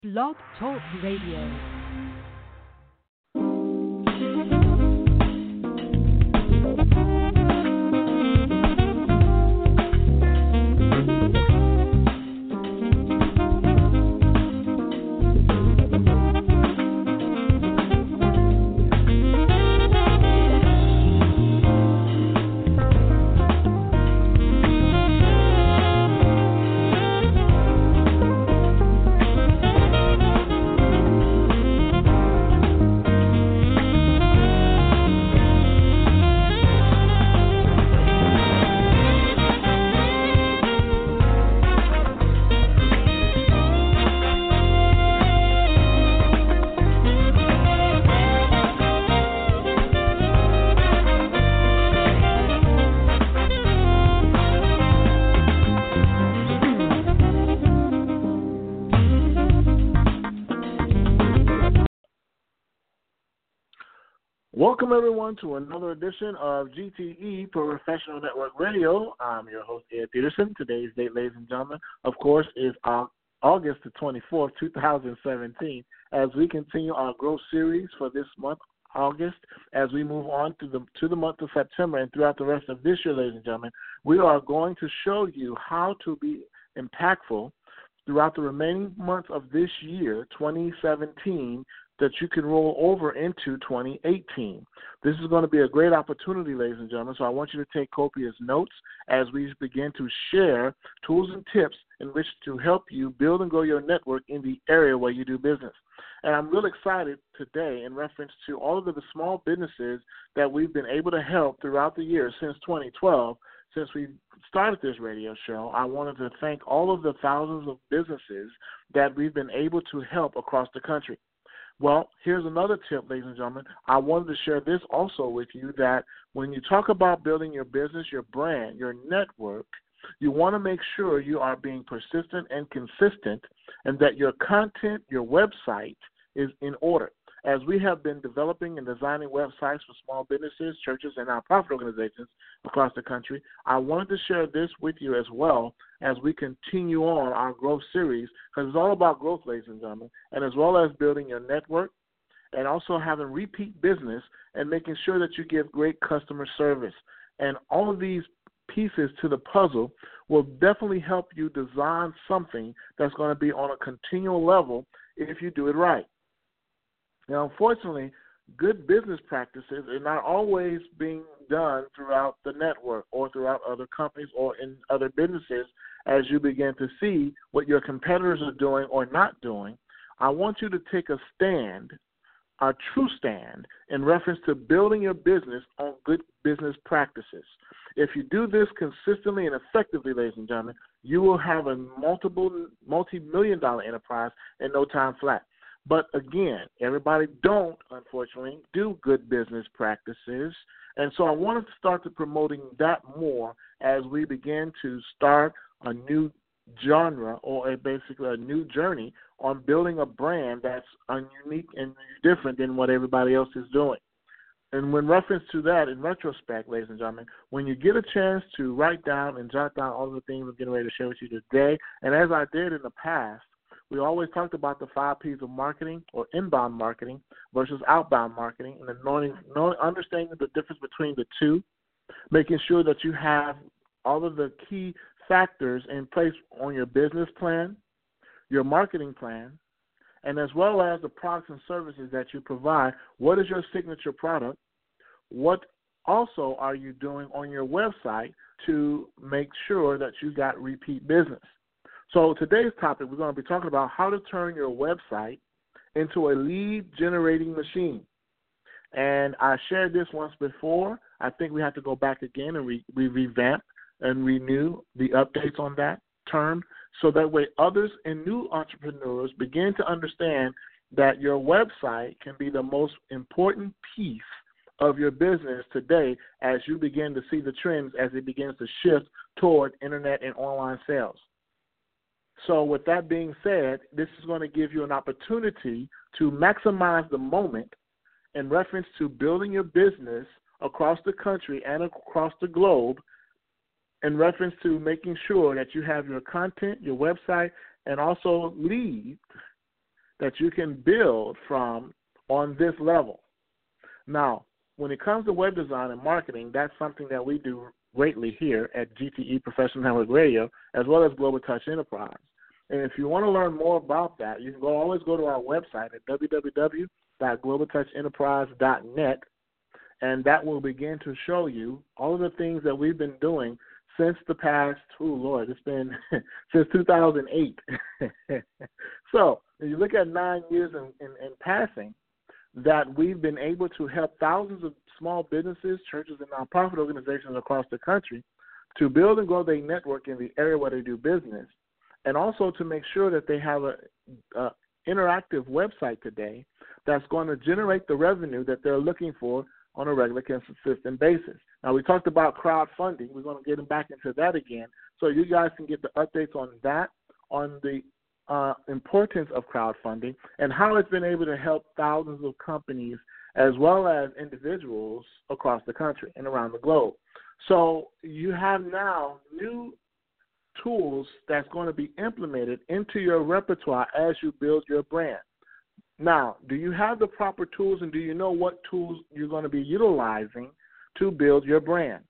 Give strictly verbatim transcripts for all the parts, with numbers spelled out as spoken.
Blog Talk Radio. Welcome, everyone, to another edition of G T E Professional Network Radio. I'm your host, Ed Peterson. Today's date, ladies and gentlemen, of course, is August the twenty-fourth, two thousand seventeen, as we continue our growth series for this month, August, as we move on to the to the month of September and throughout the rest of this year, ladies and gentlemen. We are going to show you how to be impactful throughout the remaining months of this year, twenty seventeen, that you can roll over into twenty eighteen. This is going to be a great opportunity, ladies and gentlemen, so I want you to take copious notes as we begin to share tools and tips in which to help you build and grow your network in the area where you do business. And I'm real excited today in reference to all of the small businesses that we've been able to help throughout the year since twenty twelve. Since we started this radio show, I wanted to thank all of the thousands of businesses that we've been able to help across the country. Well, here's another tip, ladies and gentlemen. I wanted to share this also with you, that when you talk about building your business, your brand, your network, you want to make sure you are being persistent and consistent, and that your content, your website, is in order. As we have been developing and designing websites for small businesses, churches, and nonprofit organizations across the country, I wanted to share this with you as well as we continue on our growth series, because it's all about growth, ladies and gentlemen, and as well as building your network and also having repeat business and making sure that you give great customer service. And all of these pieces to the puzzle will definitely help you design something that's going to be on a continual level if you do it right. Now, unfortunately, good business practices are not always being done throughout the network or throughout other companies or in other businesses. As you begin to see what your competitors are doing or not doing, I want you to take a stand, a true stand, in reference to building your business on good business practices. If you do this consistently and effectively, ladies and gentlemen, you will have a multiple, multi-million dollar enterprise in no time flat. But again, everybody don't, unfortunately, do good business practices. And so I wanted to start to promoting that more as we begin to start a new genre or a, basically a new journey on building a brand that's unique and different than what everybody else is doing. And when reference to that, in retrospect, ladies and gentlemen, when you get a chance to write down and jot down all the things I'm getting ready to share with you today, and as I did in the past, we always talked about the five P's of marketing, or inbound marketing versus outbound marketing, and knowing, knowing, understanding the difference between the two, making sure that you have all of the key factors in place on your business plan, your marketing plan, and as well as the products and services that you provide. What is your signature product? What also are you doing on your website to make sure that you got repeat business? So today's topic, we're going to be talking about how to turn your website into a lead-generating machine. And I shared this once before. I think we have to go back again and re- we revamp and renew the updates on that term, so that way others and new entrepreneurs begin to understand that your website can be the most important piece of your business today as you begin to see the trends as it begins to shift toward internet and online sales. So with that being said, this is going to give you an opportunity to maximize the moment in reference to building your business across the country and across the globe, in reference to making sure that you have your content, your website, and also leads that you can build from on this level. Now, when it comes to web design and marketing, that's something that we do greatly here at G T E Professional Network Radio, as well as Global Touch Enterprise. And if you want to learn more about that, you can go, always go to our website at w w w dot global touch enterprise dot net, and that will begin to show you all of the things that we've been doing since the past, oh, Lord, it's been since two thousand eight. So if you look at nine years in, in, in passing, that we've been able to help thousands of small businesses, churches, and nonprofit organizations across the country to build and grow their network in the area where they do business, and also to make sure that they have a, a interactive website today that's going to generate the revenue that they're looking for on a regular, consistent basis. Now, we talked about crowdfunding. We're going to get back into that again, so you guys can get the updates on that, on the uh, importance of crowdfunding, and how it's been able to help thousands of companies as well as individuals across the country and around the globe. So you have now new tools that's going to be implemented into your repertoire as you build your brand. Now, do you have the proper tools, and do you know what tools you're going to be utilizing to build your brand?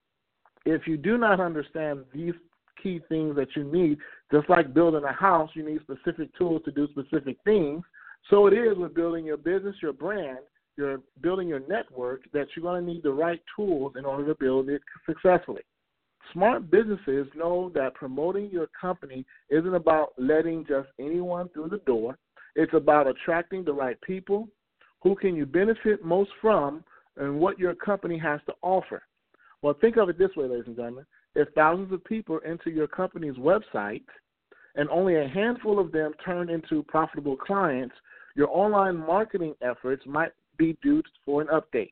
If you do not understand these key things that you need, just like building a house, you need specific tools to do specific things. So it is with building your business, your brand, you're building your network, that you're going to need the right tools in order to build it successfully. Smart businesses know that promoting your company isn't about letting just anyone through the door. It's about attracting the right people. Who can you benefit most from, and what your company has to offer? Well, think of it this way, ladies and gentlemen. If thousands of people enter your company's website and only a handful of them turn into profitable clients, your online marketing efforts might be due for an update.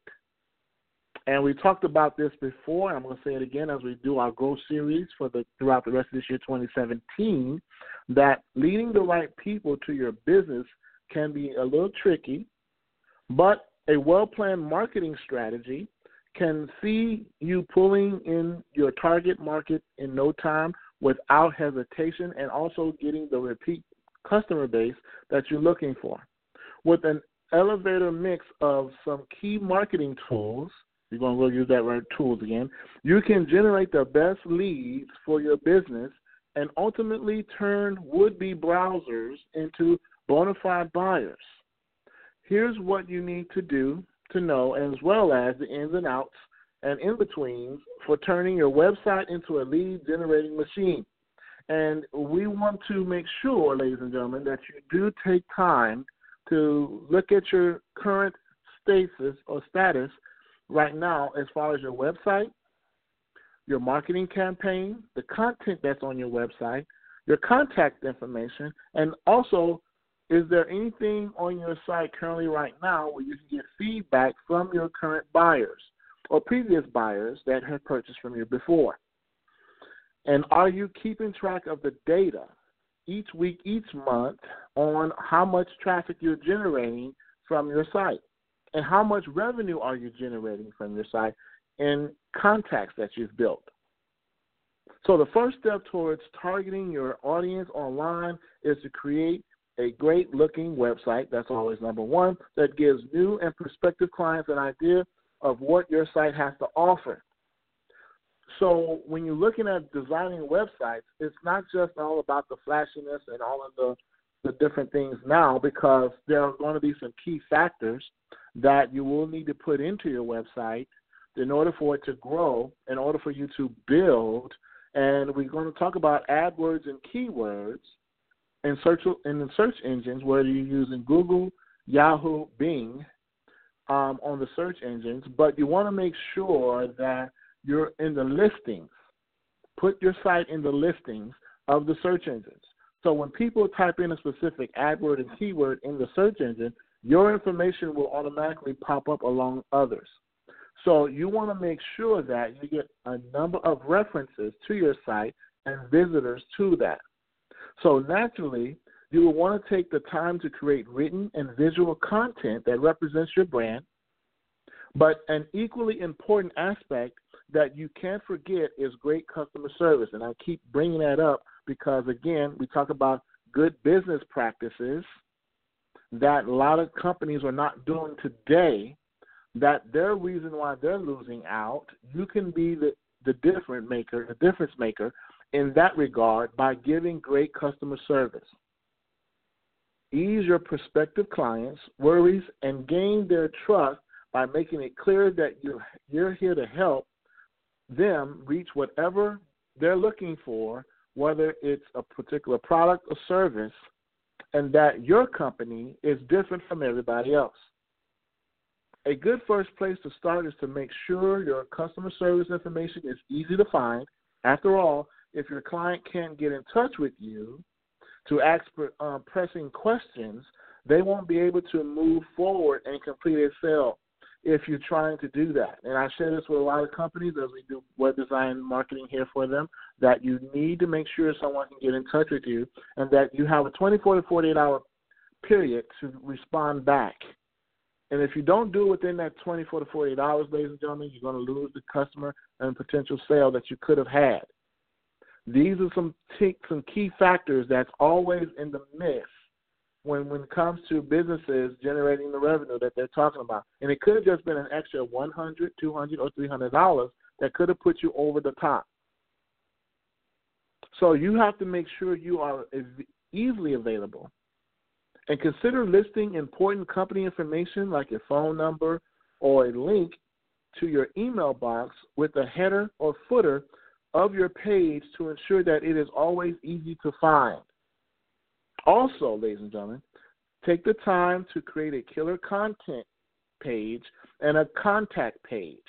And we talked about this before. I'm going to say it again as we do our growth series for the throughout the rest of this year, twenty seventeen, that leading the right people to your business can be a little tricky, but a well-planned marketing strategy can see you pulling in your target market in no time without hesitation, and also getting the repeat customer base that you're looking for. With an elevator mix of some key marketing tools, you're going to go use that word tools again, you can generate the best leads for your business and ultimately turn would-be browsers into bona fide buyers. Here's what you need to do to know, as well as the ins and outs and in-betweens for turning your website into a lead-generating machine. And we want to make sure, ladies and gentlemen, that you do take time to look at your current status or status right now as far as your website, your marketing campaign, the content that's on your website, your contact information, and also, is there anything on your site currently right now where you can get feedback from your current buyers or previous buyers that have purchased from you before? And are you keeping track of the data each week, each month on how much traffic you're generating from your site? And how much revenue are you generating from your site in contacts that you've built? So the first step towards targeting your audience online is to create a great-looking website. That's always number one, that gives new and prospective clients an idea of what your site has to offer. So when you're looking at designing websites, it's not just all about the flashiness and all of the, the different things now, because there are going to be some key factors that you will need to put into your website in order for it to grow, in order for you to build. And we're going to talk about AdWords and keywords in search, in the search engines, whether you're using Google, Yahoo, Bing, um, on the search engines. But you want to make sure that you're in the listings. Put your site in the listings of the search engines. So when people type in a specific AdWord and keyword in the search engine, your information will automatically pop up along others. So you want to make sure that you get a number of references to your site and visitors to that. So naturally, you will want to take the time to create written and visual content that represents your brand. But an equally important aspect that you can't forget is great customer service. And I keep bringing that up because, again, we talk about good business practices that a lot of companies are not doing today, that their reason why they're losing out, you can be the, the difference maker, the difference maker in that regard by giving great customer service. Ease your prospective clients' worries and gain their trust by making it clear that you're, you're here to help them reach whatever they're looking for, whether it's a particular product or service, and that your company is different from everybody else. A good first place to start is to make sure your customer service information is easy to find. After all, if your client can't get in touch with you to ask for uh, pressing questions, they won't be able to move forward and complete a sale if you're trying to do that. And I share this with a lot of companies as we do web design marketing here for them, that you need to make sure someone can get in touch with you and that you have a twenty-four to forty-eight hour period to respond back. And if you don't do it within that twenty-four to forty-eight hours, ladies and gentlemen, you're going to lose the customer and potential sale that you could have had. These are some, t- some key factors that's always in the mix when, when it comes to businesses generating the revenue that they're talking about. And it could have just been an extra one hundred dollars, two hundred dollars, or three hundred dollars that could have put you over the top. So you have to make sure you are easily available. And consider listing important company information like your phone number or a link to your email box with a header or footer of your page to ensure that it is always easy to find. Also, ladies and gentlemen, take the time to create a killer content page and a contact page.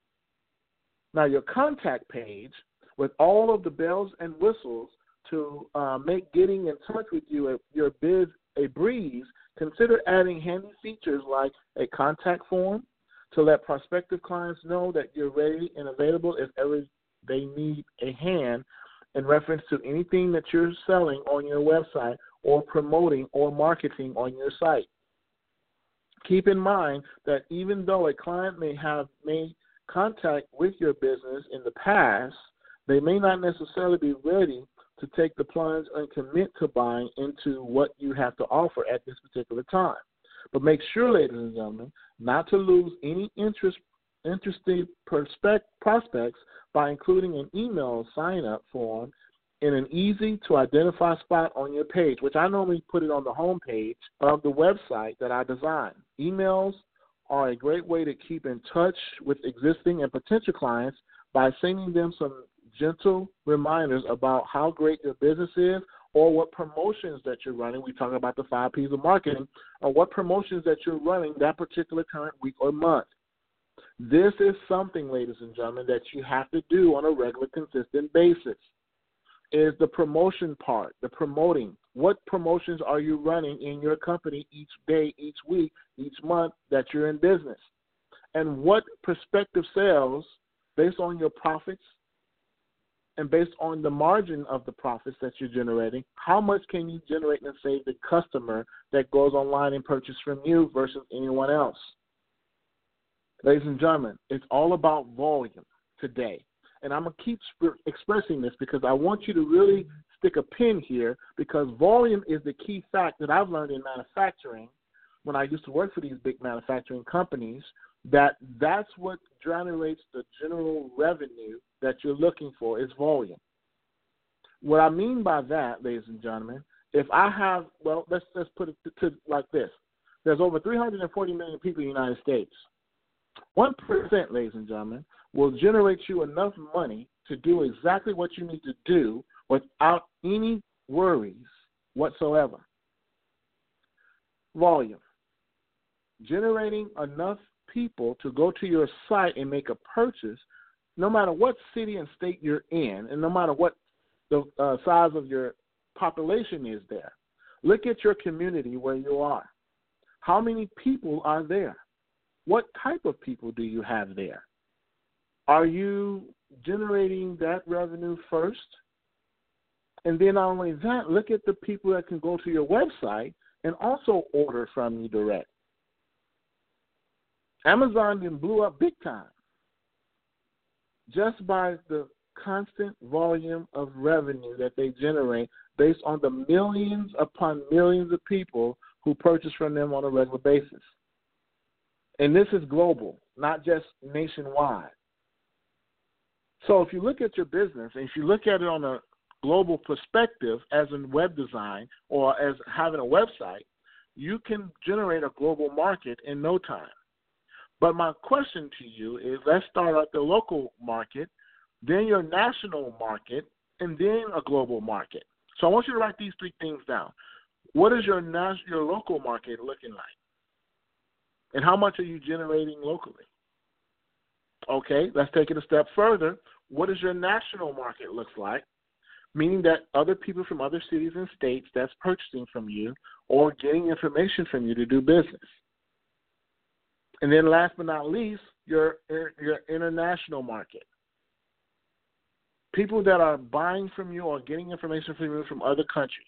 Now, your contact page, with all of the bells and whistles to uh, make getting in touch with you a, your biz a breeze, consider adding handy features like a contact form to let prospective clients know that you're ready and available if ever they need a hand in reference to anything that you're selling on your website or promoting or marketing on your site. Keep in mind that even though a client may have made contact with your business in the past, they may not necessarily be ready to take the plunge and commit to buying into what you have to offer at this particular time. But make sure, ladies and gentlemen, not to lose any interest, interested prospect, prospects by including an email sign-up form in an easy-to-identify spot on your page, which I normally put it on the home page of the website that I design. Emails are a great way to keep in touch with existing and potential clients by sending them some gentle reminders about how great your business is or what promotions that you're running. We talk about the five P's of marketing, or what promotions that you're running that particular current week or month. This is something, ladies and gentlemen, that you have to do on a regular, consistent basis, is the promotion part, the promoting. What promotions are you running in your company each day, each week, each month that you're in business? And what prospective sales, based on your profits and based on the margin of the profits that you're generating, how much can you generate and save the customer that goes online and purchases from you versus anyone else? Ladies and gentlemen, it's all about volume today. And I'm going to keep sp- expressing this because I want you to really stick a pin here, because volume is the key fact that I've learned in manufacturing when I used to work for these big manufacturing companies, that that's what generates the general revenue that you're looking for is volume. What I mean by that, ladies and gentlemen, if I have, well, let's, let's put it to, to like this. There's over three hundred forty million people in the United States. one percent, ladies and gentlemen, will generate you enough money to do exactly what you need to do without any worries whatsoever. Volume. Generating enough people to go to your site and make a purchase, no matter what city and state you're in, and no matter what the uh, size of your population is there. Look at your community where you are. How many people are there? What type of people do you have there? Are you generating that revenue first? And then not only that, look at the people that can go to your website and also order from you direct. Amazon then blew up big time just by the constant volume of revenue that they generate based on the millions upon millions of people who purchase from them on a regular basis. And this is global, not just nationwide. So if you look at your business, and if you look at it on a global perspective as in web design or as having a website, you can generate a global market in no time. But my question to you is, let's start at the local market, then your national market, and then a global market. So I want you to write these three things down. What is your nas- your local market looking like? And how much are you generating locally? Okay, let's take it a step further. What does your national market look like? Meaning that other people from other cities and states that's purchasing from you or getting information from you to do business. And then last but not least, your, your international market. People that are buying from you or getting information from you from other countries.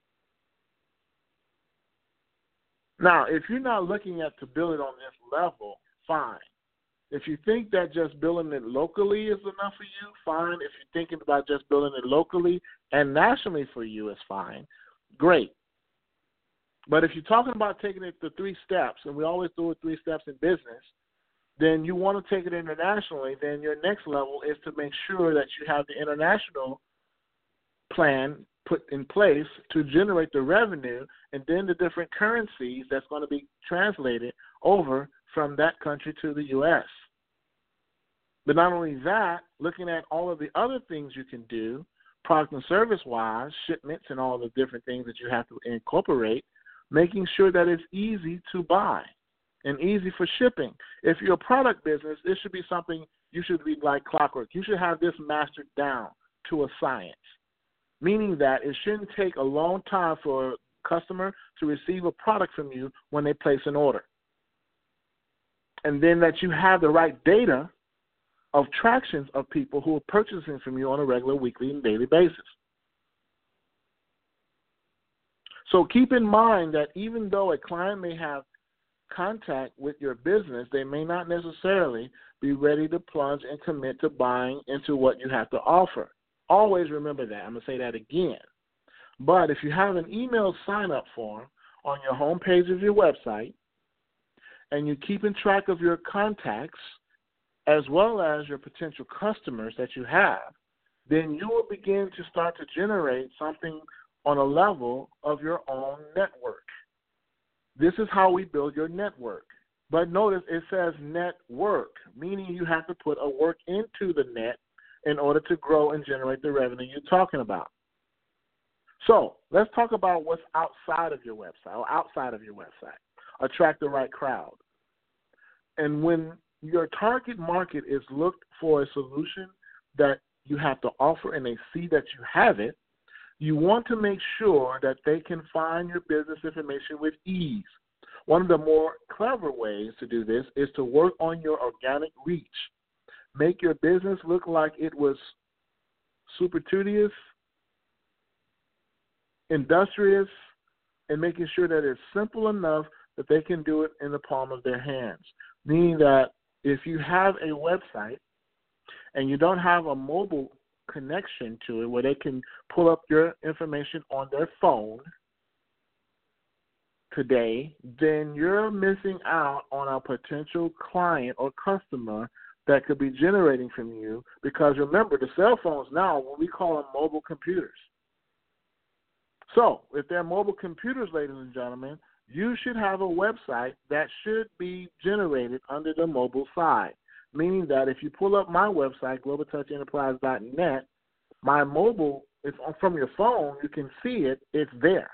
Now, if you're not looking at to build it on this level, fine. If you think that just building it locally is enough for you, fine. If you're thinking about just building it locally and nationally for you, is fine. Great. But if you're talking about taking it to three steps, and we always do it three steps in business, then you want to take it internationally, then your next level is to make sure that you have the international plan put in place to generate the revenue and then the different currencies that's going to be translated over from that country to the U S. But not only that, looking at all of the other things you can do, product and service-wise, shipments and all the different things that you have to incorporate, making sure that it's easy to buy and easy for shipping. If you're a product business, this should be something you should be like clockwork. You should have this mastered down to a science, meaning that it shouldn't take a long time for a customer to receive a product from you when they place an order. And then that you have the right data of tractions of people who are purchasing from you on a regular, weekly, and daily basis. So keep in mind that even though a client may have contact with your business, they may not necessarily be ready to plunge and commit to buying into what you have to offer. Always remember that. I'm going to say that again. But if you have an email sign-up form on your home page of your website, and you're keeping track of your contacts as well as your potential customers that you have, then you will begin to start to generate something on a level of your own network. This is how we build your network. But notice it says network, meaning you have to put a work into the net in order to grow and generate the revenue you're talking about. So let's talk about what's outside of your website or outside of your website. Attract the right crowd. And when your target market is looked for a solution that you have to offer and they see that you have it, you want to make sure that they can find your business information with ease. One of the more clever ways to do this is to work on your organic reach. Make your business look like it was superstitious, industrious, and making sure that it's simple enough that they can do it in the palm of their hands. Meaning that if you have a website and you don't have a mobile connection to it where they can pull up your information on their phone today, then you're missing out on a potential client or customer that could be generating from you, because remember, the cell phones now, what we call them mobile computers. So if they're mobile computers, ladies and gentlemen, you should have a website that should be generated under the mobile side, meaning that if you pull up my website, global touch enterprise dot net, my mobile, it's from your phone, you can see it, it's there.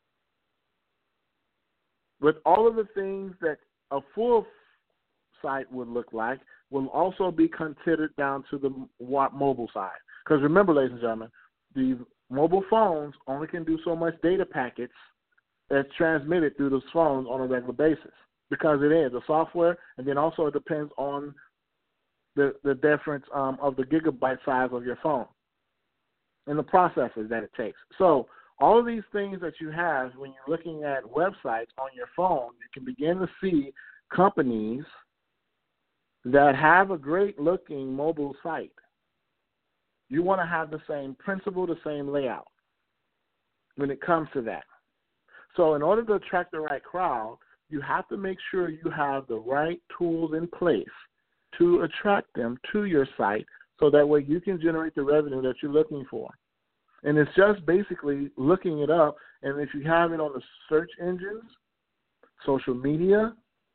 With all of the things that a full site would look like will also be considered down to the mobile side. Because remember, ladies and gentlemen, the mobile phones only can do so much data packets that's transmitted through those phones on a regular basis, because it is the software, and then also it depends on the the difference um, of the gigabyte size of your phone and the processors that it takes. So all of these things that you have when you're looking at websites on your phone, you can begin to see companies that have a great-looking mobile site. You want to have the same principle, the same layout when it comes to that. So in order to attract the right crowd, you have to make sure you have the right tools in place to attract them to your site so that way you can generate the revenue that you're looking for. And it's just basically looking it up, and if you have it on the search engines, social media,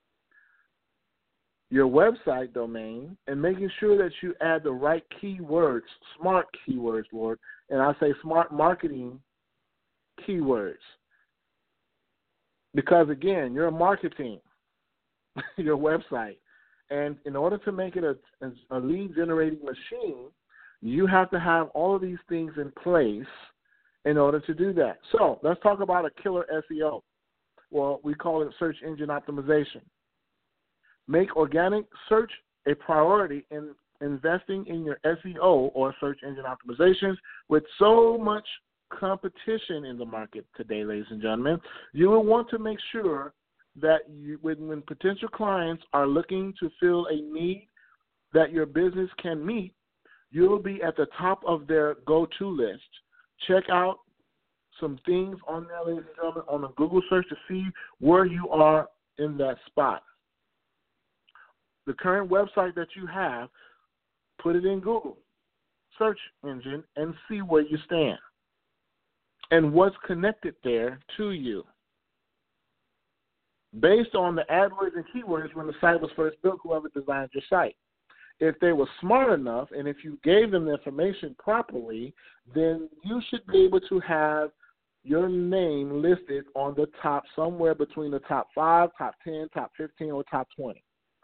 your website domain, and making sure that you add the right keywords, smart keywords, Lord, and I say smart marketing keywords. Because, again, you're marketing your website. And in order to make it a, a lead-generating machine, you have to have all of these things in place in order to do that. So let's talk about a killer S E O. Well, we call it search engine optimization. Make organic search a priority in investing in your S E O or search engine optimizations. With so much competition in the market today, ladies and gentlemen, you will want to make sure that you, when, when potential clients are looking to fill a need that your business can meet, you'll be at the top of their go-to list. Check out some things on there, ladies and gentlemen, on the Google search to see where you are in that spot. The current website that you have, put it in Google search engine and see where you stand and what's connected there to you. Based on the AdWords and keywords when the site was first built, whoever designed your site. If they were smart enough and if you gave them the information properly, then you should be able to have your name listed on the top, somewhere between the top five, top ten, top fifteen, or top twenty.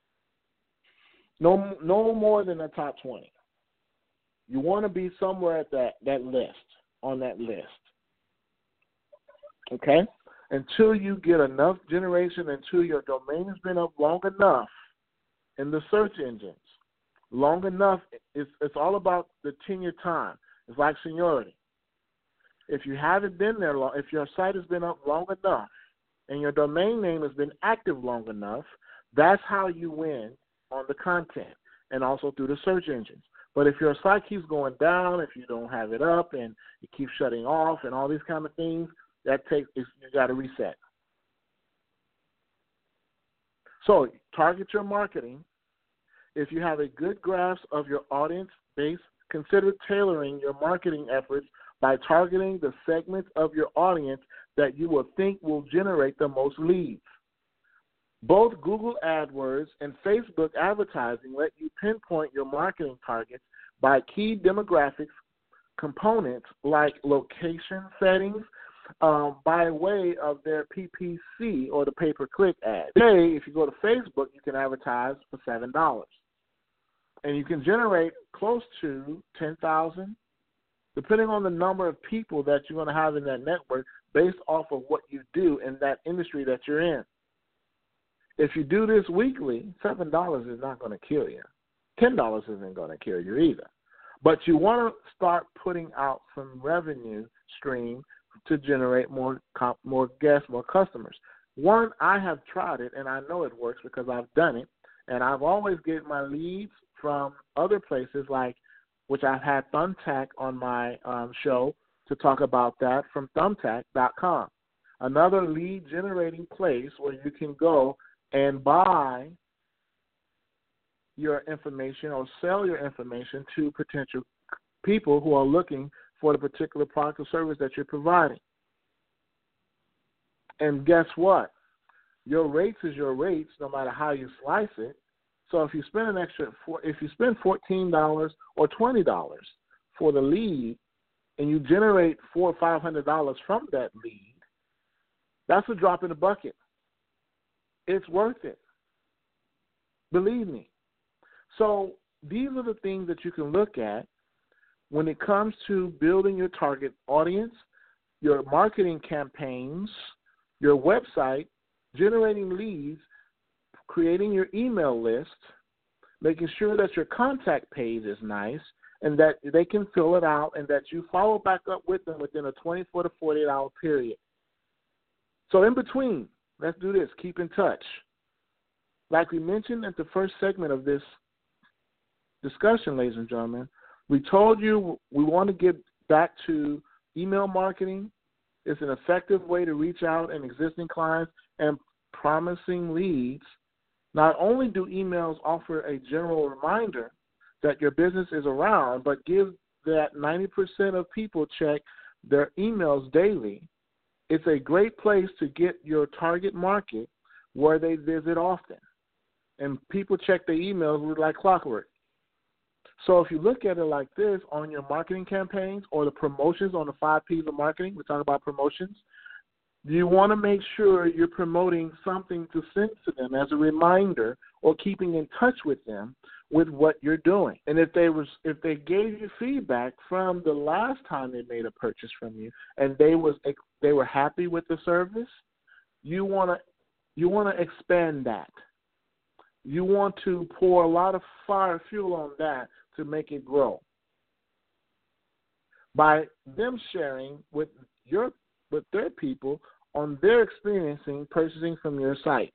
No, no more than the top twenty. You want to be somewhere at that, that list, on that list. Okay? Until you get enough generation, until your domain has been up long enough in the search engines. Long enough, it's, it's all about the tenure time. It's like seniority. If you haven't been there long, if your site has been up long enough and your domain name has been active long enough, that's how you win on the content and also through the search engines. But if your site keeps going down, if you don't have it up and it keeps shutting off and all these kind of things, that takes you got to reset. So target your marketing. If you have a good grasp of your audience base, consider tailoring your marketing efforts by targeting the segments of your audience that you will think will generate the most leads. Both Google AdWords and Facebook advertising let you pinpoint your marketing targets by key demographics components like location settings um, by way of their P P C or the pay-per-click ad. Today, if you go to Facebook, you can advertise for seven dollars. And you can generate close to ten thousand dollars, depending on the number of people that you're going to have in that network based off of what you do in that industry that you're in. If you do this weekly, seven dollars is not going to kill you. ten dollars isn't going to kill you either. But you want to start putting out some revenue stream to generate more more guests, more customers. One, I have tried it, and I know it works because I've done it, and I've always get my leads from other places, like which I've had Thumbtack on my um, show to talk about that, from thumbtack dot com, another lead-generating place where you can go and buy your information or sell your information to potential people who are looking for the particular product or service that you're providing. And guess what? Your rates is your rates, no matter how you slice it. So if you spend an extra, if you spend fourteen dollars or twenty dollars for the lead, and you generate four or five hundred dollars from that lead, that's a drop in the bucket. It's worth it. Believe me. So these are the things that you can look at when it comes to building your target audience, your marketing campaigns, your website, generating leads, creating your email list, making sure that your contact page is nice and that they can fill it out and that you follow back up with them within a twenty-four to forty-eight hour period. So in between, let's do this. Keep in touch. Like we mentioned at the first segment of this discussion, ladies and gentlemen, we told you we want to get back to email marketing, It's an effective way to reach out and existing clients and promising leads. Not only do emails offer a general reminder that your business is around, but give that ninety percent of people check their emails daily. It's a great place to get your target market where they visit often. And people check their emails like clockwork. So if you look at it like this on your marketing campaigns or the promotions on the five P's of marketing, we talk about promotions, you want to make sure you're promoting something to send to them as a reminder or keeping in touch with them with what you're doing. And if they was if they gave you feedback from the last time they made a purchase from you and they was they were happy with the service, you want to you want to expand that. You want to pour a lot of fire fuel on that to make it grow. By them sharing with your with their people on their experiencing purchasing from your site.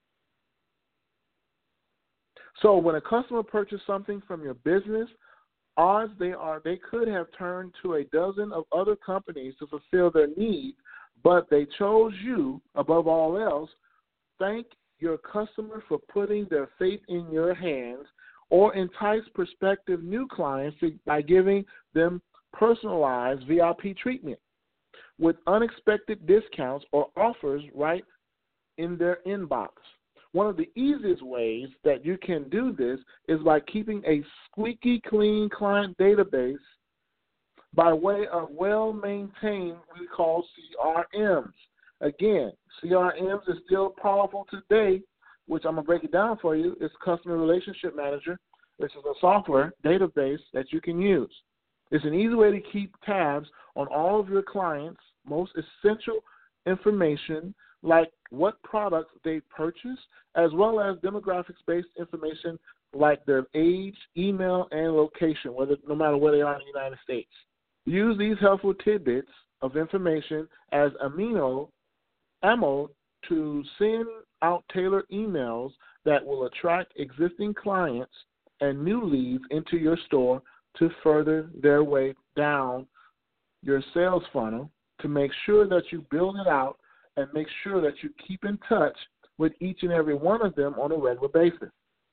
So when a customer purchased something from your business, odds they are they could have turned to a dozen of other companies to fulfill their needs, but they chose you above all else. Thank your customer for putting their faith in your hands, or entice prospective new clients by giving them personalized V I P treatment with unexpected discounts or offers right in their inbox. One of the easiest ways that you can do this is by keeping a squeaky clean client database by way of well-maintained, we call C R Ms. Again, C R Ms is still powerful today, which I'm going to break it down for you. It's Customer Relationship Manager, which is a software database that you can use. It's an easy way to keep tabs on all of your clients' most essential information, like what products they purchase, as well as demographics-based information like their age, email, and location, whether no matter where they are in the United States. Use these helpful tidbits of information as amino ammo to send out tailored emails that will attract existing clients and new leads into your store to further their way down your sales funnel, to make sure that you build it out and make sure that you keep in touch with each and every one of them on a regular basis.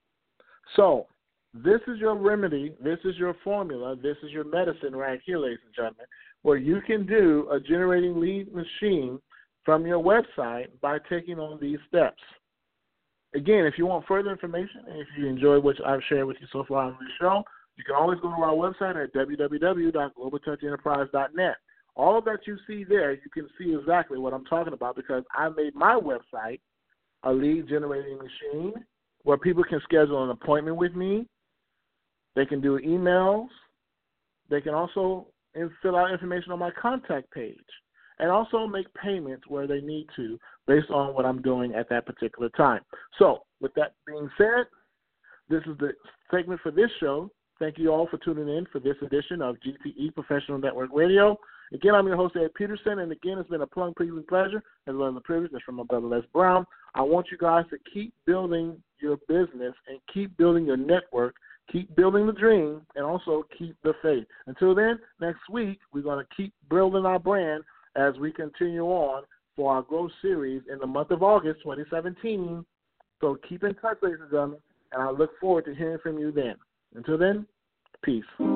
So this is your remedy, this is your formula, this is your medicine right here, ladies and gentlemen, where you can do a generating lead machine from your website by taking on these steps. Again, if you want further information and if you enjoy what I've shared with you so far on this show, you can always go to our website at w w w dot global touch enterprise dot net. All of that you see there, you can see exactly what I'm talking about because I made my website a lead generating machine where people can schedule an appointment with me. They can do emails. They can also fill out information on my contact page and also make payments where they need to based on what I'm doing at that particular time. So with that being said, this is the segment for this show. Thank you all for tuning in for this edition of G T E Professional Network Radio. Again, I'm your host, Ed Peterson, and again, it's been a plum pleasing pleasure as well as a privilege. That's from my brother, Les Brown. I want you guys to keep building your business and keep building your network, keep building the dream, and also keep the faith. Until then, next week, we're going to keep building our brand as we continue on for our growth series in the month of August twenty seventeen. So keep in touch, ladies and gentlemen, and I look forward to hearing from you then. Until then, peace.